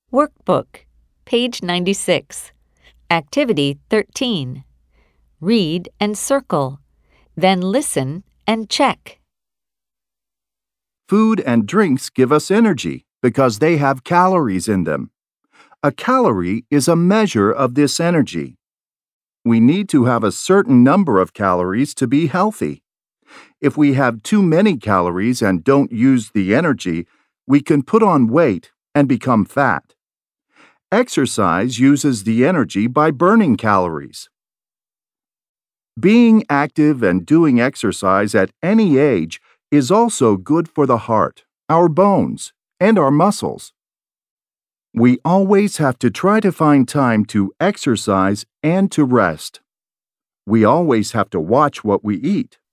Workbook, page 96. Activity 13. Read and circle. Then listen and check. Food and drinks give us energy because they have calories in them. A calorie is a measure of this energy. We need to have a certain number of calories to be healthy. If we have too many calories and don't use the energy, we can put on weight and become fat. Exercise uses the energy by burning calories. Being active and doing exercise at any age is also good for the heart, our bones, and our muscles. We always have to try to find time to exercise and to rest. We always have to watch what we eat.